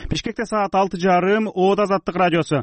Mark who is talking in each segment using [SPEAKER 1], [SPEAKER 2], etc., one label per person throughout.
[SPEAKER 1] Бишкекте саат 6:30. Ода Азаттык радиосу.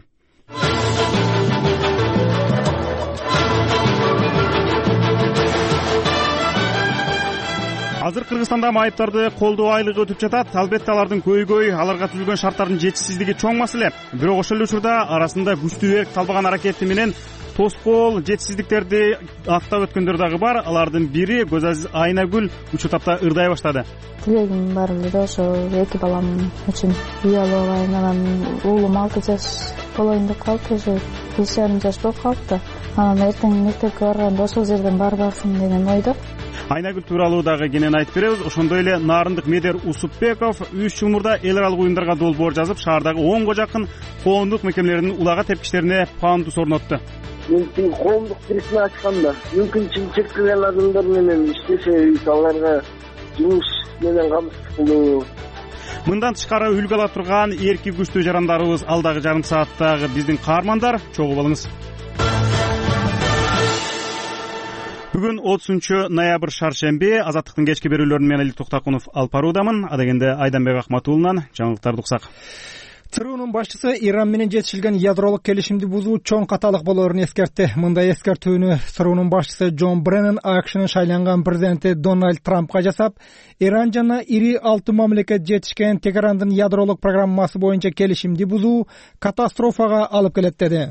[SPEAKER 1] Азыр Кыргызстанда майыптарды колдоо айлыгы өтүп жатат. Албетте алардын көйгөй, аларга түзүлгөн шарттардын жетишсиздиги чоң маселе. Бирок ошол эле учурда арасында күчтүү эрк талбаган аракети менен тоскоол жетишсиздиктерди аттап өткөндөр дагы бар. Алардын бири Көзазиз Айнагүл учуу тапта ырдай баштады.
[SPEAKER 2] Тилегим бар эле ошо эки балам үчүн үй алып алайын. Анан уулум 6 жаш болоюн деп калды, уже 5,5 жаш болуп калыпты. Анан эртең мектепке барганда ошол жерден барбакмын деген ойдо.
[SPEAKER 1] Айнагүл тууралуу дагы кенен айтып беребиз. Ошондой эле Нарындык Медер Усупбеков 3 жыл мурда эл аралык уюмдарга долбоор жазып, шаардагы 10го жакын коомдук мекемелеринин улага тепкичтерине пандус орнотту.
[SPEAKER 3] Мен коомдук киресин ачканда мүмкүнчүлүгү чектелген адамдар менен иштешебиз, аларга жумуш менен камсыз кылуу.
[SPEAKER 1] Мындан тышкары үлгү ала турган эрки күчтүү жарандарыбыз алдагы жарым сааттагы биздин каармандар. Чогуу болуңуз. Бүгүн 30 ноябрь шаршемби. Азаттыктын кечки берүүлөрүн мен Али Токтакунов алып баруудамын. Адегенде Айданбек Акматуулунан жаңылыктарды уксак.
[SPEAKER 4] ЦРУнун башчысы Иран менен жетишилген ядролук келишимди бузуу чоң каталык болоорун эскертти. Мындай эскертүүнү ЦРУнун башчысы Джон Бреннан АКШнын шайланган президенти Дональд Трампка жасап, Иран жана ири 6 мамлекет жетишкен Техерандын ядролук программасы боюнча келишимди бузуу катастрофага алып келет деди.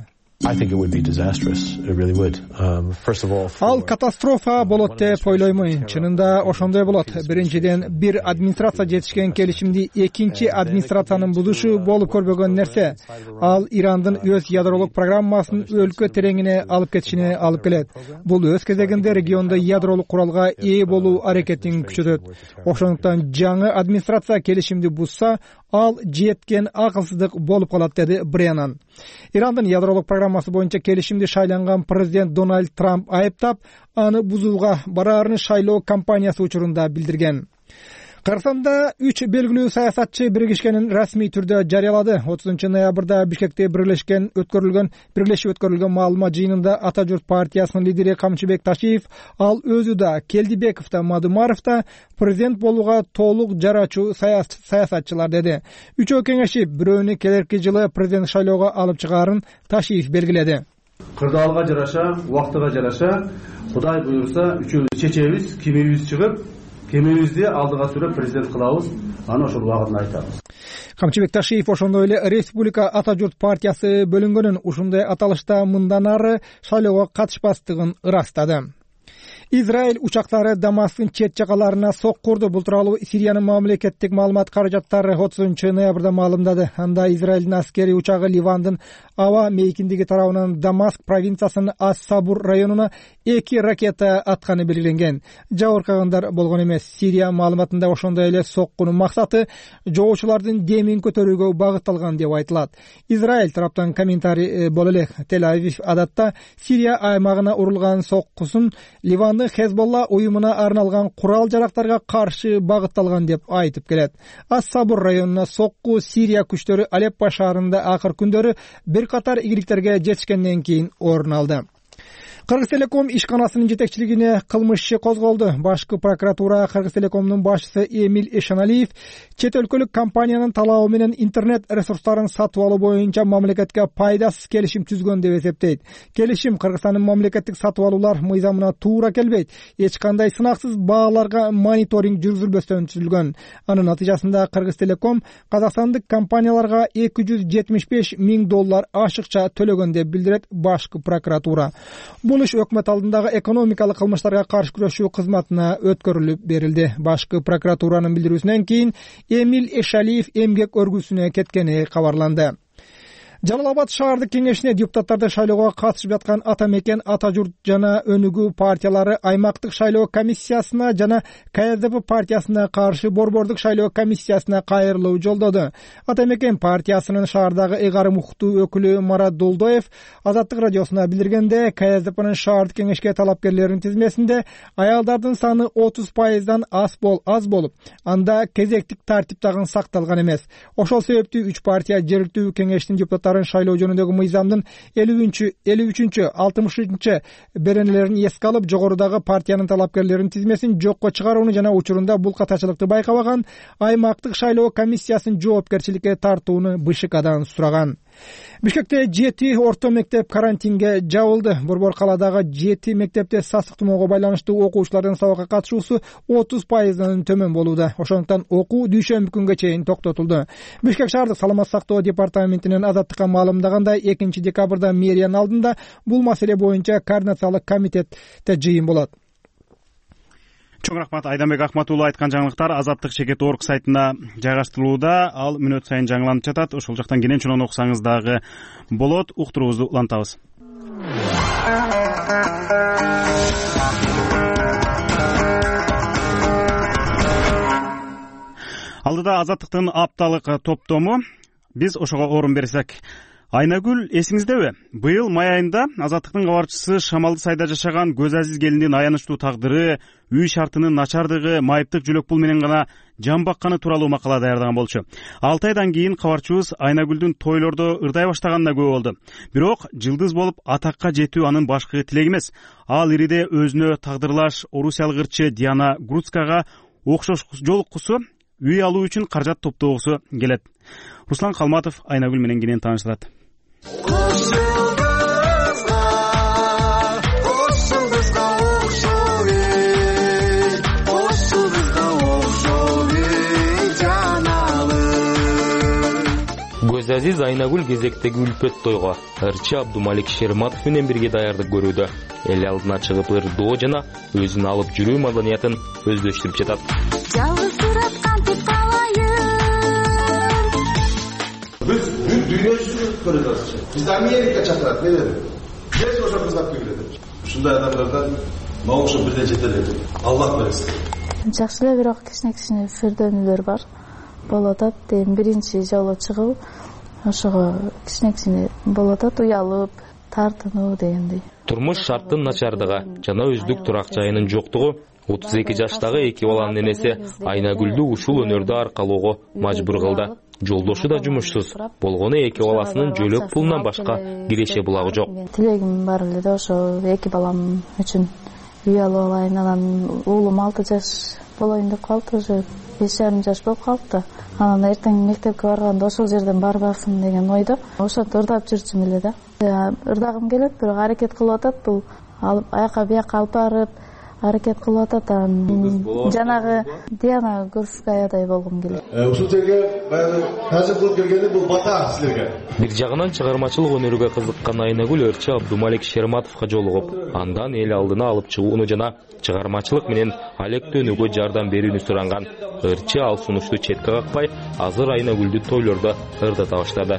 [SPEAKER 4] Ал катастрофа болот деп ойлоймун. Чынында ошондой болот. Биринчиден, бир администрация жетишкен келишимди экинчи администрациянын бузушу болуп көрбөгөн нерсе. Ал Ирандын өз ядролук программасын өлкө тереңине алып кетишине алып келет. Бул өз кезегинде региондо ядролук куралга ээ болуу аракетин күчөтөт. Ошондуктан жаңы администрация келишимди бузса, ал жеткен акылсыздык болуп калат, деди Бреннан. Ирандын ядролук программасы боюнча келишимди шайланган президент Дональд Трамп айыптап, аны бузууга бараарын шайлоо кампаниясы учурунда билдирген. Кыргызстанда 3 белгилүү саясатчы биригишкенин расмий түрдө жарыялады. 30 ноябрда Бишкекте бирлешип өткөрүлгөн маалымат жыйынында Ата журт партиясынын лидери Камчыбек Ташиев, ал өзү да Келдибеков да Мадумаров да президент болууга толук жарачуу саясатчылар деди. Үчөө кеңешип, бирөөнү келерки жылы президент шайлоого алып чыгаарын Ташиев белгиледи.
[SPEAKER 5] Кырдаалга жараша, убактыга жараша, Кудай буйрса, үчөөбүз чечебиз, кимибиз чыгып, кемебизди алдыга сүрөп президент кылабыз, аны ошол убагында айтабыз.
[SPEAKER 4] Камчыбек Ташиев ошондой эле Республика Ата журт партиясы бөлүнгөнүн, ушундай аталышта мындан ары шайлоого катышпастыгын ырастады. Израиль учактары Дамасктын чет жагаларына сокку урду. Бул тууралуу Сириянын мамлекеттик маалымат каражаттары 30 ноябрда маалымдады. Анда Израилдин аскери учагы Ливандын аба мейкиндиги тарабынан Дамаск провинциясынын Ас-Сабур районуна 2 ракета атканы белгиленген. Жабыркагандар болгон эмес. Сирия маалыматында ошондой эле соккунун максаты жоочулардын демин көтөрүүгө багытталган деп айтылат. Израиль тараптан комментарий боло элек. Тель-Авив адатта Сирия аймагына урулган соккусун Ливандын Хезболла уюмуна арналган курал жарактарга каршы багытталган деп айтып келет. Ас-Сабур районуна сокку Сирия күчтөрү Алеппо шаарында акыр күндөрү бир катар ийгиликтерге жетишкенден кийин орун алды. Кыргызтелеком ишканасынын жетекчилигине кылмыш иши козголду. Башкы прокуратура Кыргызтелекомдун башчысы Эмиль Эшеналиев чет өлкөлүк компаниянын талабы менен интернет ресурстарын сатып алуу боюнча мамлекетке пайдасыз келишим түзгөн деп эсептейт. Келишим Кыргызстандын мамлекеттик сатып алуулар мыйзамына туура келбейт. Эч кандай сынаксыз бааларга мониторинг жүргүзүлбөстөн түзүлгөн. Анын натыйжасында Кыргызтелеком казакстандык компанияларга $275,000 ашыкча төлөгөн деп билдирет башкы прокуратура. Бул иш өкмөт алдындагы экономикалык кылмыштарга каршы күрөшүү кызматына өткөрүлүп берилди. Башкы прокуратуранын билдирүүсүнөн кийин Эмиль Эшалиев эмгек өргүсүнө кеткени кабарланды. Жалал-Абад шаардык кеңешине депутаттарды шайлоого катышып жаткан Ата мекен, Ата журт жана Өнүгүү партиялары аймактык шайлоо комиссиясына жана КСДП партиясына каршы борбордук шайлоо комиссиясына кайрылуу жолдоду. Ата мекен партиясынын шаардагы ыйгарым укуктуу өкүлү Марат Долдоев Азаттык радиосуна билдиргенде, КСДПнын шаардык кеңешке талапкерлеринин тизмесинде аялдардын саны 30%дан аз болуп, анда кезектик тартип дагы сакталган эмес. Ошол себептүү 3 партия жергиликтүү кеңештин депутаттары учактарын шайлоо жөнүндөгү мыйзамдын 53-60 беренелерин эске алып, жогорудагы партиянын талапкерлеринин тизмесин жокко чыгарууну жана учурунда булкатачылыкты байкабаган аймактык шайлоо комиссиясын жоопкерчиликке тартууну БШКдан сураган. Бишкекте 7 орто мектеп карантинге жабылды. Борбор каладагы 7 мектепте сасык тумоого байланыштуу окуучулардын сабакка катышуусу 30%дан төмөн болууда. Ошондуктан окуу дүйшөмбү күнгө чейин токтотулду. Бишкек шаардык саламаттык сактоо департаментинин Азаттыкка маалымдагандай, 2 декабрда мэриянын алдында бул маселе боюнча координациялык комитетте жыйын болот.
[SPEAKER 1] Чоң рахмат. Айданбек Ахматуулу айткан жаңылыктар Азаттык.org сайтына жайгаштырылууда. Ал мүнөт сайын жаңыланып жатат. Ошол жактан кенен чоң окусаңыз дагы болот. Уктурууңузду улантабыз. Алдыда Азаттыктын апталык топтому. Биз ошого орун берсек. Айнагүл, эсиңиздеби? Быйыл май айында Азаттыктын кабарчысы Шамалды сайда жашаган Көз Азиз келиндин аянычтуу тагдыры, үй шартынын начардыгы, майыптык жөлөк пул менен гана жан бакканы тууралуу макала даярдаган болчу. 6 айдан кийин кабарчыбыз Айнагүлдүн тойлордо ырдай баштаганына күбө болду. Бирок жылдыз болуп атакка жетүү анын башкы тилеги эмес. Ал ириде өзүнө тагдырлаш орусиялык ырчы Диана Груцкага окшош жолуккусу, үй алуу үчүн каражат топтогусу келет. Руслан Калматов Айнагүл менен кенен тааныштырат.
[SPEAKER 6] Көз Азиз Айнагүл кезектеги үлпөт тойго ырчы Абдумалик Шерматов менен бирге даярдык көрүүдө. Эл алдына чыгып ырдоо жана өзүн алып жүрүү маданиятын өздөштүрүп жатат.
[SPEAKER 7] Biz dünya yüzünü görüyoruz. Biz de Amerika çakırat, ne dedim? Biz o çok kızak görüyoruz. Şunda adamlardan mağuşu bir de ceteleri. Allah versin.
[SPEAKER 2] Жакшы эле, бирок кичине фердөнүлөр бар. Болот атат, биринчи жолу чыгып, ошого кичине болот атат, уялып, тартынуу дегендей.
[SPEAKER 6] Турмуш шарттын начардыгы жана өздүк турак жайынын жоктугу 32 жаштагы эки баланын энеси Айнагүлдү ушул өнөрдө аркалоого мажбур кылды. Жолдошу да жумушсуз болгону эки баласынын жөлөк пулунан башка киреше булагы жок.
[SPEAKER 2] Тилегим бар эле да ошо эки балам үчүн үй алып алайын. Анан уулум 6 жаш болоюн деп калды, уже 5,5 жаш болуп калыпты. Анан эртең мектепке барганда ошол жерден барбасын деген ойдо. Ошентип ырдап жүрчүм эле да. Ырдагым келет, бирок аракет кылып атат, бул алып аяка бияка алып барып аракет кылып атат. Жанагы Диана Груцкаядай болгум келет.
[SPEAKER 7] Ушул жерге тазыр кылып келгенде бул бата силерге.
[SPEAKER 6] Бир жагынан чыгармачылык өнөргө кызыккан Айнагүл ырчы Абдумалик Шерматовго жолугуп, андан эл алдына алып чыгууну жана чыгармачылык менен алектөөнүүгө жардам берүүнү суранган. Ырчы ал сунушту четке какпай, азыр Айнагүлдү тойлордо ырдата баштады.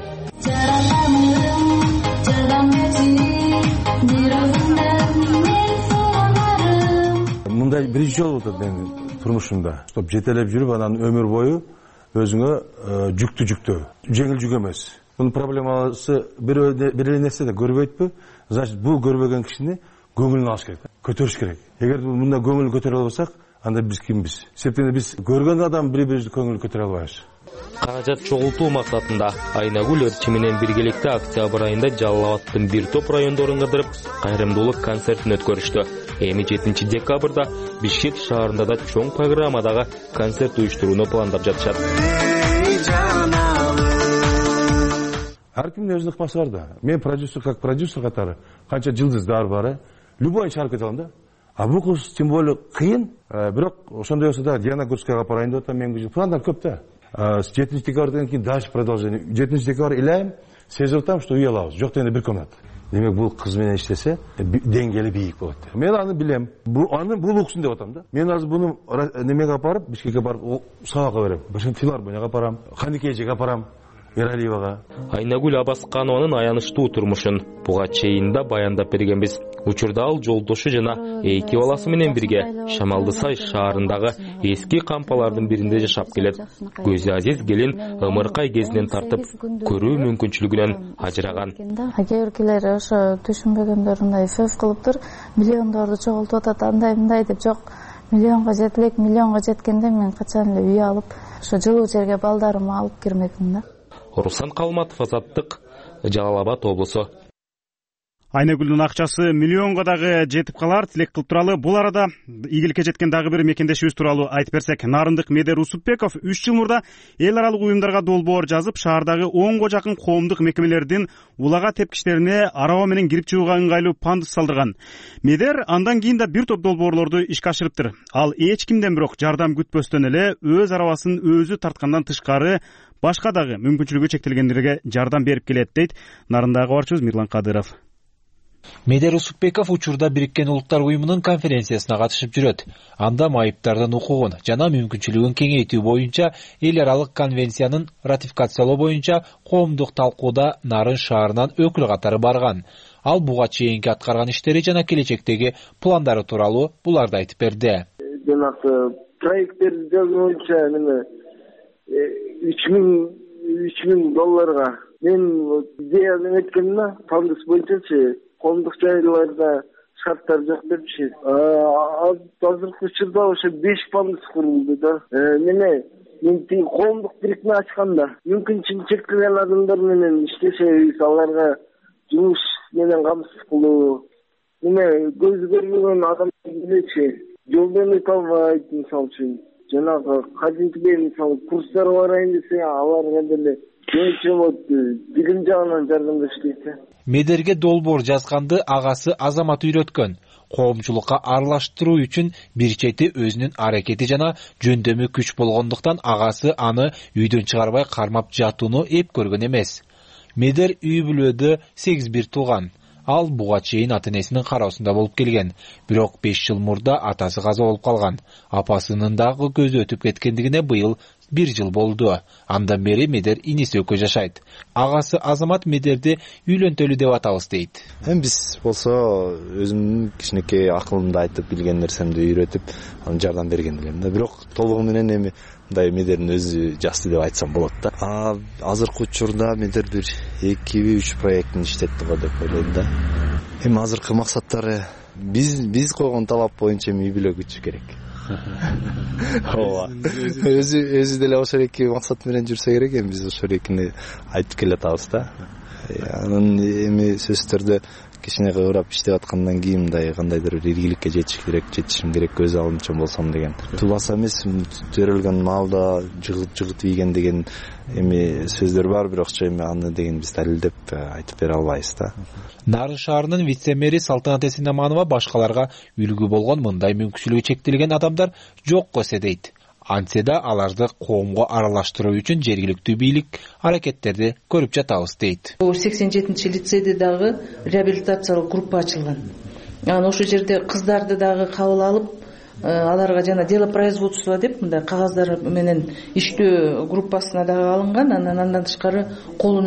[SPEAKER 7] Мындай биринчи жолу болот менин турмушумда. Стоп жетелеп жүрүп, анан өмүр бою өзүңө жүктүү. Жеңил жүк эмес. Бунун проблемасы бир нерсе да көрбөйтпү? Значит, бул көрбөгөн кишини көңүлүн алыш керек, көтөрүш керек. Эгер мында көңүл көтөрө албасак, анда биз кимбиз? Себептен биз көргөн адам бири-бирибизди көңүл көтөрө албайбыз.
[SPEAKER 6] Каражат чогултуу максатында Айнагүл ырчы менен биргеликте октябрь айында Жалал Абадтын бир топ райондорун кыдырып, кайрымдуулук концертин өткөрүштү. Эми 7 декабрда Бишкек шаарында да чоң программадагы концерт уюштурууну пландап жатышат.
[SPEAKER 7] Ар кимдин өзүнүн ыкмасы бар да. Мен продюсер, как продюсер катары канча жылдыздар бар, любой иши аракет кылам да. А бул кыз тем более кыйын, бирок ошондой болсо да Диана Груцкага апарайын деп атам, мен пландар көп да. 7 декабрдан кийин дальше продолжение. 7 декабрь илайм, сезип атам, что үй алабыз. Жок дегенде бир комнат. Демек бул кыз менен иштесе деңгээли бийик болот. Мен аны билем. Бул уксун деп атам да. Мен азыр буну немеге апарып, Бишкекке барып сабакка берем. Башын филармонияга апарам, Ханикежеге апарам. Ералиевага.
[SPEAKER 6] Айнагүл Абасканованын аянычтуу турмушун буга чейин да баяндап бергенбиз. Учурда ал жолдошу жана эки баласы менен бирге Шамалды сай шаарындагы эски кампалардын биринде жашап келет. Көз Азиз келин ымыркай кезинен тартып көрүү мүмкүнчүлүгүнөн ажыраган.
[SPEAKER 2] Кээ-биркилер ошо түшүнбөгөндөр сөз кылыптыр, миллиондорду чогултуп атат, андай мындай деп. Жок, миллионго жетелек, миллионго жеткенде мен качан эле үй алып, ошо жылуу жерге балдарымды алып кирмекмин да.
[SPEAKER 6] Руслан Калматов, Азаттык, Жалал Абад облусу.
[SPEAKER 1] Айнагүлдүн акчасы миллионго дагы жетип калар, тилек кылып туралы. Бул арада ийгиликке жеткен дагы бир мекендешибиз тууралуу айтып берсек, Нарындык Медер Усупбеков 3 жыл мурда эл аралык уюмдарга долбоор жазып, шаардагы 10го жакын коомдук мекемелердин улага тепкичтерине араба менен кирип чыгууга ыңгайлуу пандус салдырган. Медер андан кийин да бир топ долбоорлорду ишке ашырыптыр. Ал эч кимден бирок жардам күтпөстөн эле өз арабасын өзү тарткандан тышкары башка дагы мүмкүнчүлүгү чектелгендерге жардам берип келет, дейт Нарындагы кабарчыбыз Мирлан Кадыров.
[SPEAKER 8] Медер Усупбеков учурда Бириккен Улуттар уюмунун конференциясына катышып жүрөт. Анда майыптардын укугун жана мүмкүнчүлүгүн кеңейтүү боюнча эл аралык конвенциянын ратификациялоо боюнча коомдук талкууда Нарын шаарынан өкүл катары барган. Ал буга чейинки аткарган иштери жана келечектеги пландары тууралуу буларды айтып берди.
[SPEAKER 3] Жанагы проекттерди жазуу боюнча 3000 долларга мен идеяны эткенмин, пандус боюнчачы коомдук жайларда шарттар жок депчи. Азыркы учурда ошо 5 пандус курулду да. Мен коомдук бирикме ачканда мүмкүнчүлүгү чектелген адамдар менен иштешебиз, аларга жумуш менен камсыз кылуу. Көзү көрбөгөн адамдар элечи жолдон өтө албайт, мисалы үчүн. Жанагы кадимкидей мисалы курстар барайын десе, аларга деле билим жагынан жардамдаштайт.
[SPEAKER 8] Медерге долбоор жазганды агасы Азамат үйрөткөн. Коомчулукка аралаштыруу үчүн бир чети өзүнүн аракети жана жөндөмү күч болгондуктан агасы аны үйдөн чыгарбай кармап жатууну эп көргөн эмес. Медер үй бүлөдө 8 тууган. Ал буга чейин ата-энесинин кароосунда болуп келген. Бирок 5 жыл мурда атасы каза болуп калган. Апасынын дагы көзү өтүп кеткендигине быйыл 1 жыл болду. Андан бери Медер иниси экөө жашайт. Агасы Азамат Медерди үйлөнтөлү деп атабыз дейт.
[SPEAKER 9] Биз болсо өзүмдүн кичинекей акылымды айтып, билген нерсемди үйрөтүп, аны жардам берген элем да. Бирок толугу менен мындай Медердин өзү жасты деп айтсам болот да. Азыркы учурда Медер бир 2-3 проекттин иштетти го деп ойлойм да. Азыркы максаттары биз койгон талап боюнча үй бүлө күчү керек. Өзү деле ошол эки максат менен жүрсө керек, биз ошол экини айтып келатабыз да. Анын сөзсүз түрдө кичине кыйрап иштеп аткандан кийин мындай кандайдыр бир ийгиликке жетишим керек, көз алдымча болсом деген. Тубаса эмес, төрөлгөн маалда жыгыт ийген деген сөздөр бар, бирок аны деген биз далилдеп айтып бере албайбыз да.
[SPEAKER 8] Нарын шаарынын вице-мэри Салтанат Эсендаманова башкаларга үлгү болгон мындай мүмкүнчүлүгү чектелген адамдар жокко дейт. Антсе да аларды коомго аралаштыруу үчүн жергиликтүү бийлик аракеттерди көрүп жатабыз дейт.
[SPEAKER 10] 87-чи лицейде дагы реабилитациялык группа ачылган. Ошол жерде кыздарды дагы кабыл алып, аларга жана дело производства деп мындай кагаздар менен иштөө группасына дагы алынган. Андан тышкары кол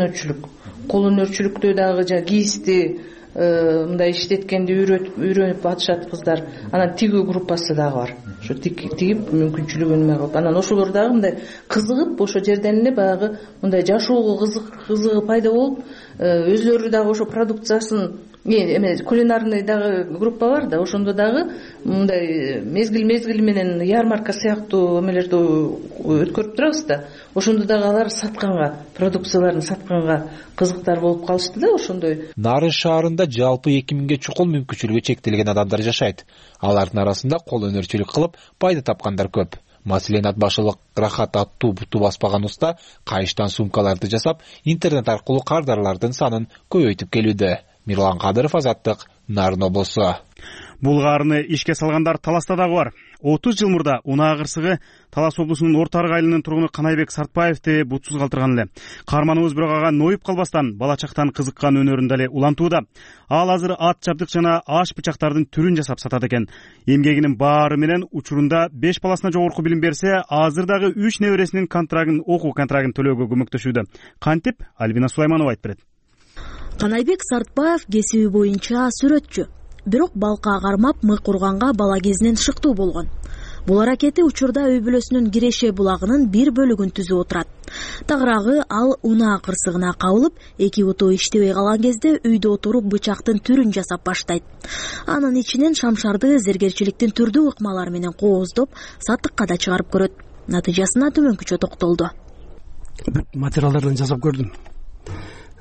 [SPEAKER 10] өнөрчүлүктө дагы гийизди мындай иштеткенди үйрөнүп атышат кыздар. Анан тигүү группасы дагы бар. Ошо тигип мүмкүнчүлүгү неме кылып, анан ошолор дагы мындай кызыгып, ошо жерден эле баягы мындай жашоого кызыгы пайда болуп, өзлөрү дагы ошо продукциясын кулинарный дагы группа бар да, ошондо дагы мындай мезгил менен ярмарка сыяктуу эмелерди өткөрүп турабыз да. Ошондо дагы алар сатканга, продукцияларын сатканга кызыктар болуп калышты да, ошондой.
[SPEAKER 8] Нарын шаарында жалпы 2000ге чукул мүмкүнчүлүгү чектелген адамдар жашайт. Алардын арасында кол өнөрчүлүк кылып пайда тапкандар көп. Маселен, ат башылык Рахат аттуу буту баспаган уста кайыштан сумкаларды жасап, интернет аркылуу кардарлардын санын көбөйтүп келүүдө. Мирлан Кадыров, Азаттык, Нарын облусу.
[SPEAKER 1] Бул каарыны ишке салгандар Таласта дагы бар. 30 жыл мурда Унаа кырсыгы Талас облусунун Орто Арык айылынын тургуну Канайбек Сартбаевди бутсуз калтырган эле. Каарманыбыз бирок ага ноюп калбастан бала чактан кызыккан өнөрүн дале улантууда. Ал азыр ат жабдык жана аш бычактардын түрүн жасап сатат экен. Эмгегинин баары менен учурунда 5 баласына жогорку билим берсе, азыр дагы 3 небересинин окуу контрагын төлөөгө көмөктөшүүдө. Кантип? Альбина Сулайманова айтып берет.
[SPEAKER 11] Канайбек Сартбаев кесиби боюнча сүрөтчү. Бирок балка кармап мык урганга бала кезинен шыктуу болгон. Бул аракети учурда үй бүлөсүнүн Киреше булагынын бир бөлүгүн түзүп отурат. Тагыраагы ал Унаа кырсыгына кабылып, эки буту иштебей калган кезде үйдө отуруп бычактын түрүн жасап баштайт. Анын ичинен шамшарды зергерчиликтин түрдүү ыкмалары менен кооздоп, сатыкка да чыгарып көрөт. Натыйжасына төмөнкүчө токтолду.
[SPEAKER 12] Материалдардан жасап көрдүм.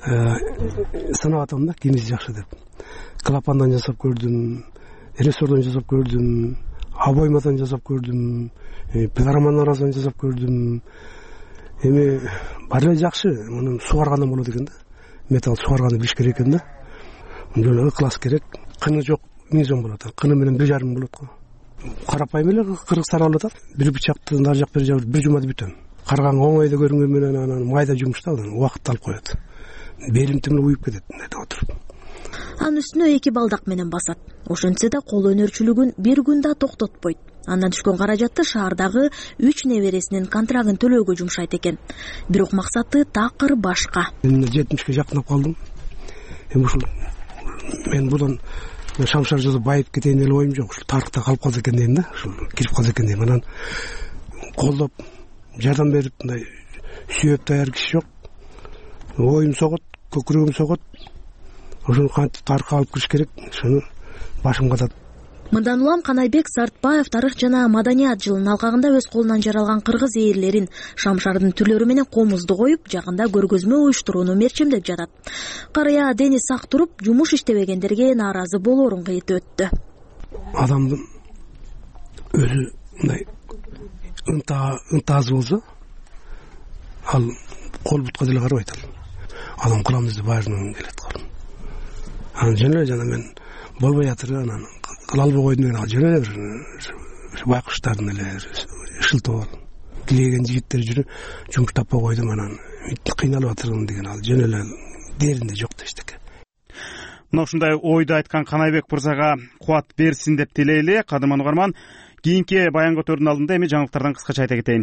[SPEAKER 12] санап атам да кимиси жакшы деп. Клапандан жасап көрдүм, рессордон жасап көрдүм, обоймадан жасап көрдүм, пилороман арасынан жасап көрдүм. Эми баары эле жакшы, муну сугаргандан болот экен да. Металл сугарганды билиш керек экен да. Жөн ыклас керек. Кыны жок мизон болот. Кыны менен 1,5 болот го. Карапайым эле кыргыздар алып атат. Бир бычакты нар жак бер жак бир жумада бүтөм. Карган оңойдо көрүнгөн менен анан майда жумуш да, убакыт алып коет. Белим тимине уюп кетет деп отуруп.
[SPEAKER 11] Анын үстүнө 2 балдак менен басат. Ошентсе да кол өнөрчүлүгүн бир күн да токтотпойт. Андан түшкөн каражатты шаардагы 3 небересинин контрагын төлөөгө жумшайт экен. Бирок максаты такыр башка.
[SPEAKER 12] Мен 70-ке жакындап калдым. Эми ушул мен будан шамшар жазып байып кетейин деле оюм жок. Ушул тарыхта калып калса экен дейм да. Ушул кирип калса экен дейм. Анан колдоп жардам берип мындай сүйөп даяр киши жок. Оюм согот, көкүрөгүм согот. Ошону кантип тарыхка алып кириш керек, ошону башым катат.
[SPEAKER 11] Мындан улам Канайбек Сартбаев тарых жана маданият жылынын алкагында өз колунан жаралган кыргыз ээрлерин, шамшардын түрлөрү менен комузду коюп, жагында көргөзмө уюштурууну мерчемдеп жатат. Карыя дени сак туруп, жумуш иштебегендерге нааразы болоорун кыйытып өттү.
[SPEAKER 12] Адамдын өзү мындай ынтаасы болсо, ал кол бутка деле карабайт ал. Адам кыламыз деп баарынан келет кол. Анан жана жана мен болбой жатыр, анан кыла албай койдум деген ал жөн эле бир байкуштардын эле шылтоо. Килеген жигиттер жүрүп жумуш таппай койдум, анан кыйналып атырмын деген ал жөн эле деринде жок дештик.
[SPEAKER 1] Мына ушундай ойду айткан Канайбек мырзага кубат берсин деп тилейли. Кадырман угарман, кийинки баян көтөрүүнүн алдында эми жаңылыктардан кыскача айта кетейин.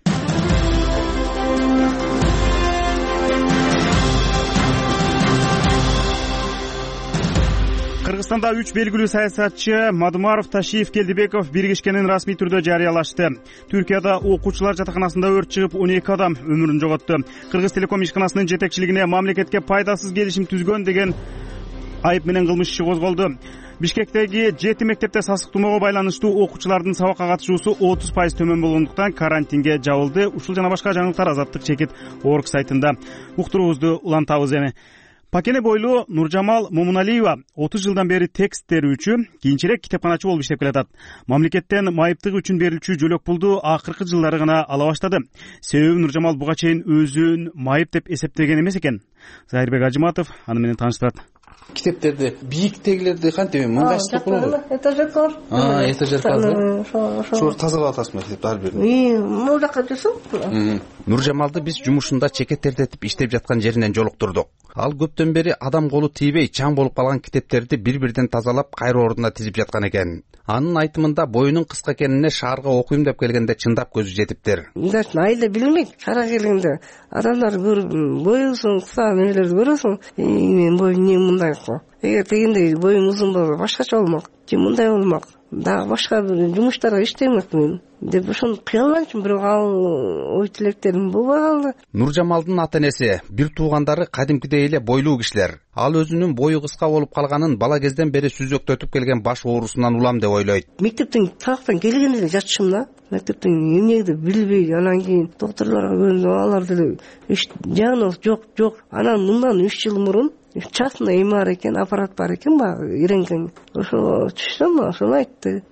[SPEAKER 1] Кыргызстанда 3 белгилүү саясатчы Мадумаров, Ташиев, Келдибеков биргишкенин расмий түрдө жарыялашты. Түркияда окуучулар жатаканасында өрт чыгып 12 адам өмүрүн жоготту. Кыргыз телеком ишканасынын жетекчилигине мамлекетке пайдасыз келишим түзгөн деген айып менен кылмыш иши козголду. Бишкектеги 7 мектепте сасык тумоого байланыштуу окуучулардын сабакка катышуусу 30% төмөн болгондуктан карантинге жабылды. Ушул жана башка жаңылыктар Азаттык чекит орг сайтында. Уктуруубузду улантабыз эми. Пакене бойлуу Нуржамал Момуналиева 30 жылдан бери текст терүүчү, кийинчерээк китепканачы болуп иштеп келатат. Мамлекеттен майыптык үчүн берилчү жөлөк пулду акыркы жылдары гана ала баштады. Себеби Нуржамал буга чейин өзүн майып деп эсептеген эмес экен. Зайырбек Ажыматов аны менен тааныштырат.
[SPEAKER 13] Китептерди бийиктегилерди кантип мындайчылык болобу?
[SPEAKER 14] Этажеркалар.
[SPEAKER 13] Этажеркалар. Ошо тазалап атасызбы китепти ар бирин?
[SPEAKER 14] Могул жака жүрсөң.
[SPEAKER 13] Нуржамалды биз жумушунда чекеттердетип иштеп жаткан жеринен жолуктурдук. Ал көптөн бери адам колу тийбей чаң болуп калган китептерди бир-бирден тазалап кайра ордуна тизип жаткан экен. Анын айтымында боюнун кыска экенине шаарга окуйм деп келгенде чындап көзү жетиптир.
[SPEAKER 14] Айда билмейт, шаарга келгенде адамдар көрүп боюсуң, кыса нелерди көрөсүң. Мен боюм эмне мындай го. Эгер дегенде боюм узун болсо башкача болмок, же мындай болмок. Дагы башка бир жумуштарга иштемекмин деп ошону кыялганчымын, бирок ал ой тилектерим болбой калды.
[SPEAKER 13] Нуржамалдын ата-энеси, бир туугандары кадимкидей эле бойлуу кишилер. Ал өзүнүн бою кыска болуп калганын бала кезден бери сүзөктөтүп келген баш оорусунан улам деп ойлойт.
[SPEAKER 14] Мектептен сабактан келгенде эле жатышым да. Мектептен эмнеди билбей, анан кийин докторлорго көрүндүм, алар деле диагноз жок. Анан мындан 3 жыл мурун частный бар экен, аппарат бар экен, баягы рентген. Ошо түшсөм, ошону айтты.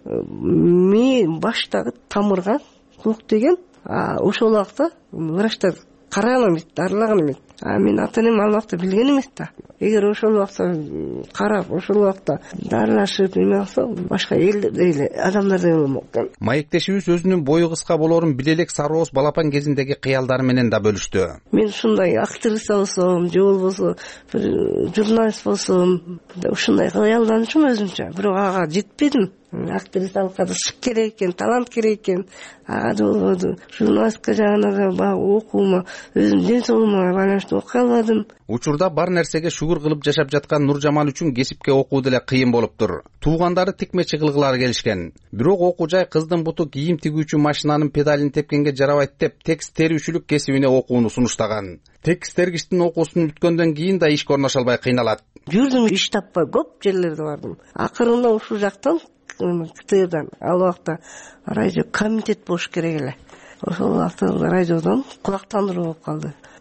[SPEAKER 14] Мен баштагы тамырга кук деген, ошол убакта врачтар караган эмес, дарылаган эмес. Мен ата-энем ал убакта билген эмес да. Эгер ошол убакта карап, ошол убакта дарылашып эме кылса, башка элдей адамдардай болмок экен.
[SPEAKER 13] Маектешибиз өзүнүн бою кыска болоорун биле элек Сарооз балапан кезиндеги кыялдары менен да бөлүштү.
[SPEAKER 14] Мен ушундай актриса болсом, же болбосо журналист болсом, ушундай кыялданчумун өзүмчө. Бирок ага жетпедим. Актрисалыкка да шык керек экен, талант керек экен. Ага да болбоду. Журналистика жагына да баягы окуума, өзүмдүн ден соолугума байланыштуу окуй албадым.
[SPEAKER 13] Учурда бар нерсеге шүгүр кылып жашап жаткан Нуржамал үчүн кесипке окуу деле кыйын болуптур. Туугандары тикмечи кылгылары келишкен. Бирок окуу жай кыздын буту кийим тигүүчү машинанын педалин тепкенге жарабайт деп текст терүүчүлүк кесибине окууну сунуштаган. Текст тергичтин окуусун бүткөндөн кийин да ишке орношо албай кыйналат.
[SPEAKER 14] Жүрдүм, иш таппай көп жерлерде бардым. Акырында ушул жактан КТРдан ал убакта радио комитет болуш керек эле. Ошол убакта радиодон кулактандыруу болуп калды.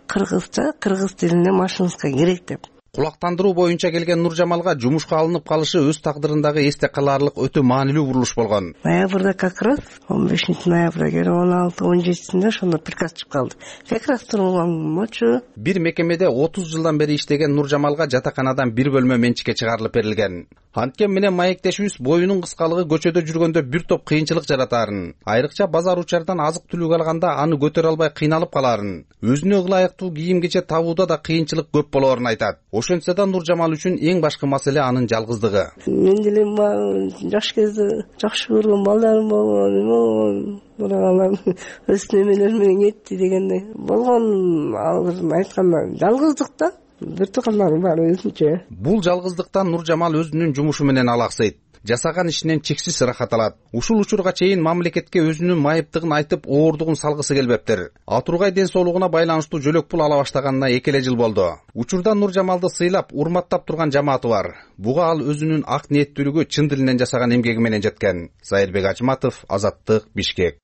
[SPEAKER 14] кыргызча, кыргыз тилинде машинистка керек деп.
[SPEAKER 13] Кулактандыруу боюнча келген Нуржамалга жумушка алынып калышы өз тагдырындагы эсте калаарлык өтө маанилүү бурулуш болгон.
[SPEAKER 14] Ноябрда как раз 15 ноябрда келип 16-17-синде ошондо приказ чыгып калды. Как раз турганмочу.
[SPEAKER 13] Бир мекемеде 30 жылдан бери иштеген Нуржамалга жатаканадан бир бөлмө менчикке чыгарылып берилген. Анткен менен маектешибиз боюнун кыскалыгы көчөдө жүргөндө бир топ кыйынчылык жаратаарын, айрыкча базар учардан азык түлүк алганда аны көтөрө албай кыйналып калаарын, өзүнө ылайыктуу кийим кече табууда да кыйынчылык көп болоорун айтат. Ошентсе да Нуржамал үчүн эң башкы маселе анын жалгыздыгы.
[SPEAKER 14] Мен деле жаш кезде жакшы көргөн балдарым болгон, бирок өз немелер менен кетти дегендей болгон. Азыр айтканда жалгыздык да. Бир тукаларым бар өзүнчө.
[SPEAKER 13] Бул жалгыздыктан Нуржамал өзүнүн жумушу менен алаксыйт. Жасаган ишинен чексиз ырахат алат. Ушул учурга чейин мамлекетке өзүнүн майыптыгын айтып, оордугун салгысы келбептир. Атургай ден соолугуна байланыштуу жөлөк пул ала баштаганына 2 жыл болду. Учурда Нуржамалды сыйлап, урматтап турган жамааты бар. Буга ал өзүнүн ак ниеттүүлүгү, чын дилинен жасаган эмгеги менен жеткен. Зайырбек Ажматов, Азаттык, Бишкек.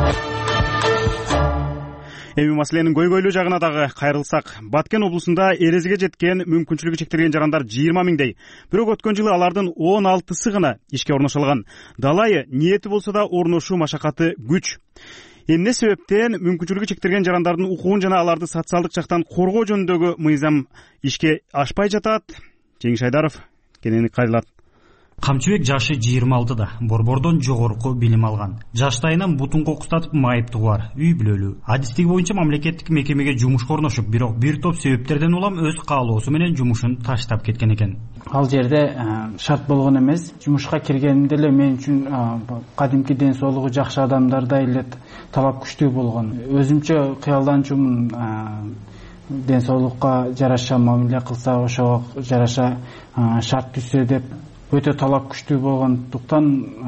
[SPEAKER 1] Эми маселенин көйгөйлүү жагына дагы кайрылсак, Баткен облусунда эрезиге жеткен мүмкүнчүлүгү чектелген жарандар 20 миңдей. Бирок өткөн жылы алардын 16сы гана ишке орношулган. Далайы ниети болсо да орношуу машакаты күч. Эмне себептен мүмкүнчүлүгү чектелген жарандардын укугун жана аларды социалдык жактан коргоо жөнүндөгү мыйзам ишке ашпай жатат? Жеңиш Айдаров кенени кайрылат.
[SPEAKER 15] Камчыбек жашы 26-да, борбордон жогорку билим алган. Жаштайынан бутун кокустатып майыптыгы бар, үй бүлөлүү. Адистиги боюнча мамлекеттик мекемеге жумушка орношуп, бирок бир топ себептерден улам өз каалоосу менен жумушун таштап кеткен экен.
[SPEAKER 16] Ал жерде шарт болгон эмес. Жумушка киргенде эле мен үчүн кадимки ден соолугу жакшы адамдардай эле талап күчтүү болгон. Өзүмчө кыялданчумун, ден соолукка жараша мамиле кылса, ошого жараша шарт түзсө деп өтө талап күчтүү болгондуктан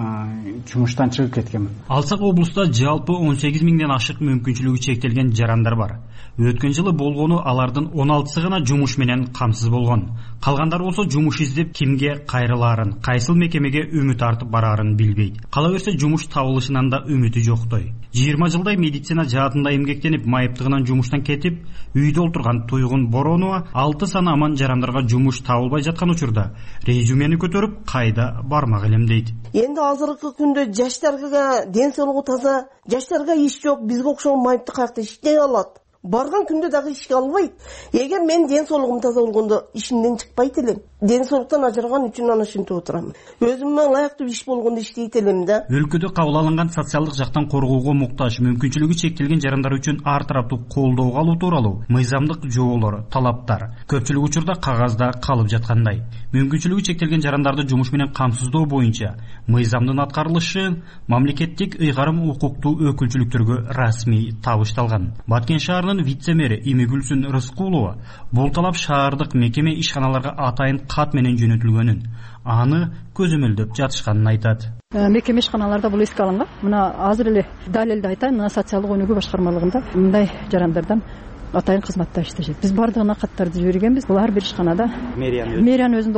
[SPEAKER 16] жумуштан чыгып кеткенмин.
[SPEAKER 15] Алсак облуста жалпы 18 миңден ашык мүмкүнчүлүгү чектелген жарандар бар. Өткөн жылы болгону алардын 16сы гана жумуш менен камсыз болгон. Калгандары болсо жумуш издеп кимге кайрылаарын, кайсыл мекемеге үмүт артып бараарын билбейт. Кала берсе жумуш табылышынан да үмүтү жоктой. 20 жылдай медицина жаатында эмгектенип, майыптыгынан жумуштан кетип, үйдө олтурган Туйгун Боронова 6 саны аман жарандарга жумуш табылбай жаткан учурда резюмени көтөрүп кайда бармак элем дейт.
[SPEAKER 17] Энди азыркы күндө жаштарга ден соолугу таза, жаштарга иш жок, бизге окшогон майыпты каякта иштей алат. Барган күндө дагы ишке албайт. Эгер мен ден соолугум таза болгондо ишимден чыкпайт элем. Ден соолуктан ажыраган үчүн аны ушинтип отурам. Өзүмө ылайыктуу иш болгондо иштейт элем да.
[SPEAKER 15] Өлкөдө кабыл алынган социалдык жактан коргоого муктаж, мүмкүнчүлүгү чектелген жарандар үчүн ар тараптуу колдоого алуу тууралуу мыйзамдык жоболор, талаптар көпчүлүк учурда кагазда калып жаткандай. Мүмкүнчүлүгү чектелген жарандарды жумуш менен камсыздоо боюнча мыйзамдын аткарылышы мамлекеттик ыйгарым укуктуу өкүлчүлүктөргө расмий табышталган. Баткен шаарынын вице-мэри Имигүлсүн Рыскулова бул талап шаардык мекеме ишканаларга атайын кат менен жөнөтүлгөнүн, аны көзөмөлдөп жатышканын айтат.
[SPEAKER 18] Мекеме ишканаларда бул эске алынган. Мына азыр эле далилди айтайын, мына социалдык өнүгүү башкармалыгында мындай жарандардан атайын кызматта иштешет. Биз бардыгына каттарды жибергенбиз. Бул ар бир ишканада мэриянын өзүндө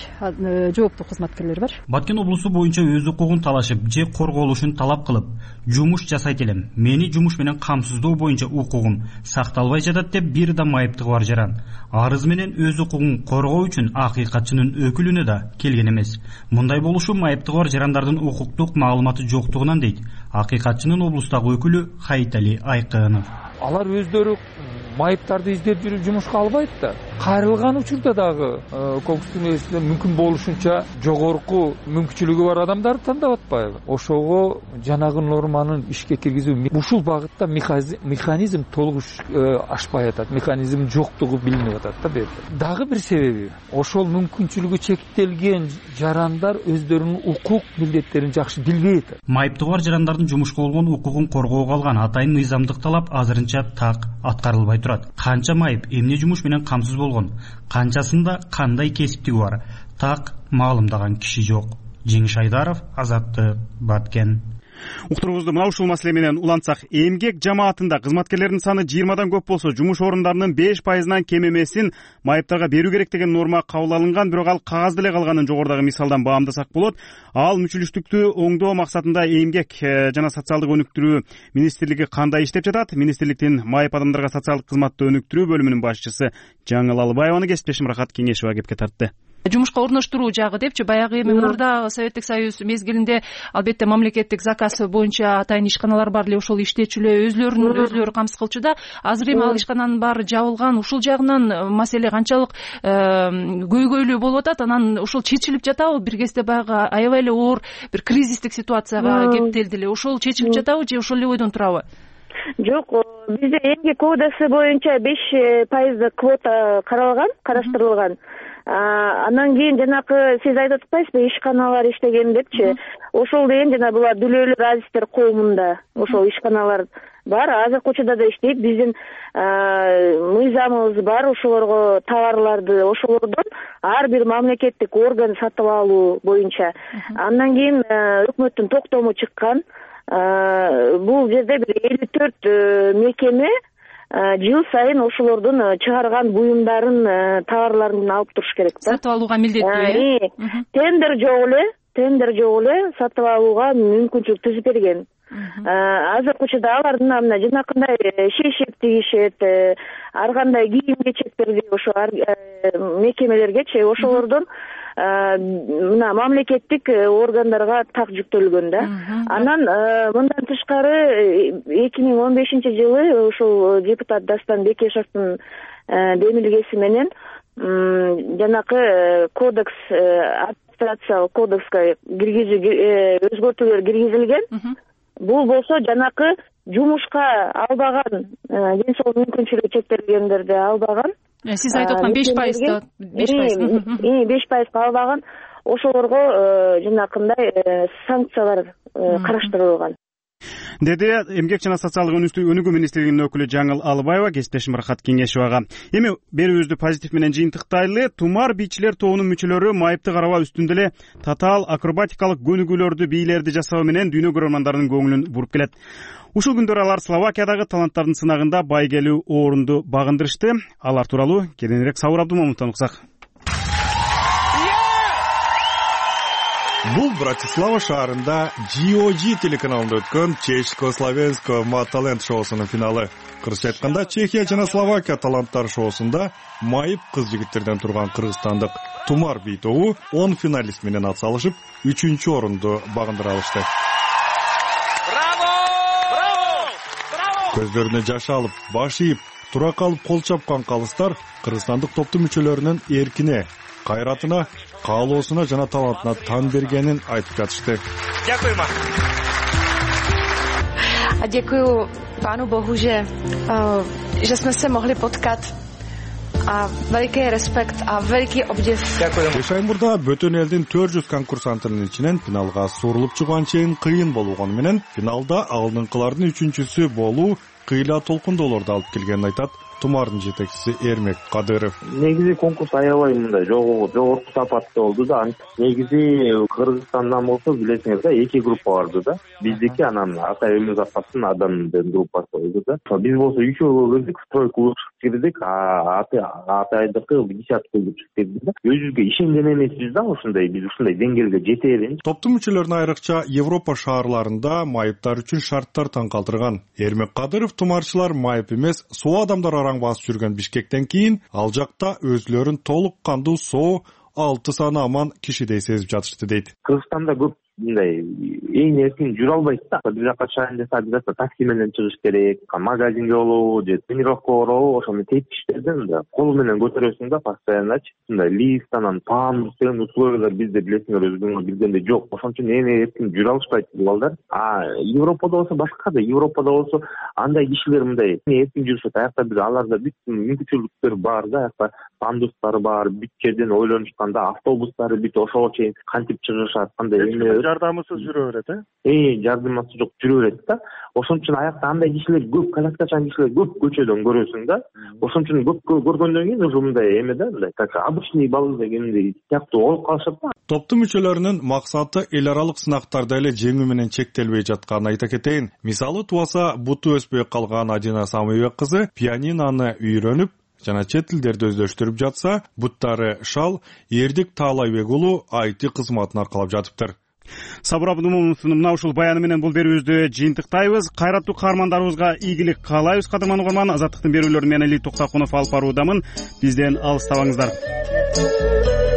[SPEAKER 18] 15 жооптуу кызматкерлер бар.
[SPEAKER 15] Баткен облусу боюнча өз укугун талашып же корголушун талап кылып, жумуш жасайт элем. Мени жумуш менен камсыздоо боюнча укугум сакталбай жатат деп бир да майыптыгы бар жаран арыз менен өз укугун коргоо үчүн акыйкатчынын өкүлүнө да келген эмес. Мындай болушу майыптыгы бар жарандардын укуктук маалыматы жоктугунан дейт акыйкатчынын облустагы өкүлү Хайтали Айкынов.
[SPEAKER 19] Алар өздөрү майыптарды издеп жүрүп жумушка албайт да. Кайрылган учурда дагы кокустун ээсинде мүмкүн болушунча жогорку мүмкүнчүлүгү бар адамдарды тандап атпайбы? Ошого жанагы норманын ишке киргизүү ушул багытта механизм толук ашпай атат. Механизм жоктугу билинип атат да бу. Дагы бир себеби, ошол мүмкүнчүлүгү чектелген жарандар өздөрүнүн укук милдеттерин жакшы билбейт.
[SPEAKER 15] Майыптыгы бар жарандардын жумушка болгон укугун коргоого алган атайын мыйзамдык талап азырынча так аткарылбай турат. Канча майып эмне жумуш менен камсыз болгон, канчасында кандай кесиптиги бар, так маалымдаган киши жок. Жеңиш Айдаров, Азаттык, Баткен.
[SPEAKER 1] Уктуруубузду мына ушул маселе менен улантсак, эмгек жамаатында кызматкерлердин саны 20 көп болсо, жумуш орундарынын 5%-нан кем эмесин майыптарга берүү керек деген норма кабыл алынган, бирок ал кагазда эле калганын жогорудагы мисалдан баамдасак болот. Ал мүчүлүштүктү оңдоо максатында эмгек жана социалдык өнүктүрүү министрлиги кандай иштеп жатат? Министрликтин майып адамдарга социалдык кызматты өнүктүрүү бөлүмүнүн башчысы Жаңыл Алыбаеваны кесиптешим Рахат Кеңешова кепке тартты.
[SPEAKER 20] Жумушка орноштуруу жагы депчи, баягы эми мурда Советтик Союз мезгилинде албетте мамлекеттик заказ боюнча атайын ишканалар бар эле, ошол иштечүлөр өзлөрү камсыз кылчу да. Азыр эми ал ишкананын баары жабылган. Ушул жагынан маселе канчалык көйгөйлүү болуп атат, анан ушул чечилип жатабы? Бир кезде баягы аябай эле оор бир кризистик ситуацияга кептелди эле. Ошол чечилип жатабы же ошол эле ойдон турабы?
[SPEAKER 21] Жок, бизде эмгек кодасы боюнча 5% квота караштырылган. Андан кийин жанакы сиз айтып атпайсызбы, ишканалар иштеген депчи. Ошол деген жана булар дүлөөлүк азиздер коомунда ошол ишканалар бар. Азыркы учурда да иштейт. Биздин мыйзамыбыз бар, ошолорго товарларды ошолордон ар бир мамлекеттик орган сатып алуу боюнча. Андан кийин өкмөттүн токтому чыккан. Бул жерде бир 54 мекеме жыл сайын ошолордун чыгарган буюмдарын, товарларын алып туруш керек да.
[SPEAKER 20] Сатып алууга милдеттүү.
[SPEAKER 21] Тендер жок эле сатып алууга мүмкүнчүлүк түзүп берген. Азыркы учурда алардын мына жанакындай шешек тигишет, ар кандай кийим кечектерди ошо мекемелергечи ошолордон мына мамлекеттик органдарга так жүктөлгөн да. Анан мындан тышкары 2015-жылы ушул депутат Дастан Бекешевдин демилгеси менен жанакы кодекс, администрациялык кодекске өзгөртүүлөр киргизилген. Бул болсо жанакы жумушка албаган, ден соолук мүмкүнчүлүгү чектелгендерди албаган.
[SPEAKER 20] Сиз айтып аткан 5%.
[SPEAKER 21] 5% албаган ошолорго жанакындай санкциялар караштырылган.
[SPEAKER 1] Деди эмгек жана социалдык өнүгүү министрлигинин өкүлү Жаңыл Алыбаева кесиптешим Рахат Кеңешовага. Эми берүүбүздү позитив менен жыйынтыктайлы. Тумар бийчилер тобунун мүчөлөрү майыпты карабаа үстүндө эле татаал акробатикалык көнүгүүлөрдү, бийлерди жасоо менен дүйнө көрөрмандарынын көңүлүн буруп келет. Ушул күндөр алар Словакиядагы таланттардын сынагында байгелүү орунду багындырышты. Алар тууралуу кененирээк Сабыр Абдумомуттан уксак.
[SPEAKER 22] Бул Братислава шаарында GOG телеканалында өткөн Чешско-Словенско Ма Талент шоусунун финалы. Кыргызча айтканда, Чехия жана Словакия таланттар шоусунда майып кыз-жигиттерден турган кыргызстандык Тумар бий тобу 10 финалист менен ат салышып, 3-орунду багындыра алышты. Көздөрүнө жаш алып, баш ийип, тура калып кол чапкан калыстар кыргызстандык топтун мүчөлөрүнүн эркине, кайратына, каалоосуна жана талантына тан бергенин айтып жатышты.
[SPEAKER 23] Děkuju Pánu Bohu, že jsme se mohli potkat a veliký respekt a veliký obdiv.
[SPEAKER 22] Ошаймурда бөтөн элдин 400 конкурсантынын ичинен финалга сурулуп чыгган чейин кыйын болгону менен финалда алдыңкылардын 3-чүсү болуу кыйла толкундоолорду алып келгенин айтат Тумардын жетекчиси Эрмек Кадыров.
[SPEAKER 24] Негизи конкурс аябай мындай жогорку сапаттуу болду да. Негизи Кыргызстандан болсо билесиңер да, 2 группа барды да. Биздики анан Атай Өмүр Запастын адамдын группасы болду да. Биз болсо 3-өө кирдик, тройку кирдик, Атайдыкы 10-ка кирдик да. Өзүбүзгө ишенген эмеспиз да, ушундай биз ушундай деңгээлге жете элек.
[SPEAKER 22] Топтун мүчөлөрүнө айрыкча Европа шаарларында майыптар үчүн шарттар таң калтырган. Эрмек Кадыров тумарчылар майып эмес, соо адамдар араң басып жүргөн Бишкектен кийин ал жакта өзлөрүн толук кандуу соо 6 саны аман кишидей сезип жатышты дейт.
[SPEAKER 24] Кыргызстанда көп мындай эң эркин жүрө албайт да. Бир жака чыгайын десе, обязательно такси менен чыгыш керек, магазинге болобу же тренировка болобу, ошону тепкичтерди мындай кол менен көтөрөсүң да постоянночу. Мындай лифт анан таам деген условиялар бизде билесиңер өзүңөр билгендей жок. Ошон үчүн эми эркин жүрө алышпайт бул балдар. Европада болсо башка да, Европада болсо андай кишилер мындай эркин жүрүшөт. Аякта бир аларда бүт мүмкүнчүлүктөр бар да, аякта пандустары бар, бүт жерден ойлонушканда автобустары бүт ошого чейин кантип чыгышат, кандай эме
[SPEAKER 2] жардамысыз жүрө берет,
[SPEAKER 24] жардамысы жок жүрө берет да. Ошон үчүн аякта андай кишилер көп, коляскачан кишилер көп көчөдөн көрөсүң да. Ошон үчүн көп көргөндөн кийин уже мындай эме да, мындай так обычный бала дегендей сыяктуу болуп калышат да.
[SPEAKER 22] Топтун мүчөлөрүнүн максаты эл аралык сынактарды эле жеңүү менен чектелбей жатканын айта кетейин. Мисалы туаса, буту өспөй калган Адина Самыйбек кызы пианиноны үйрөнүп жана чет тилдерди өздөштүрүп жатса, буттары Шал Эрдик Таалайбек уулу IT кызматын аркалап жатыптыр.
[SPEAKER 1] Сабыр Абдумомовдун мына ушул баяны менен бул берүүбүздү жыйынтыктайбыз. Кайраттуу каармандарыбызга ийгилик каалайбыз. Кадырман угарман, Азаттыктын берүүлөрүн мен Эли Токтокунов алып баруудамын. Бизден алыстабаңыздар.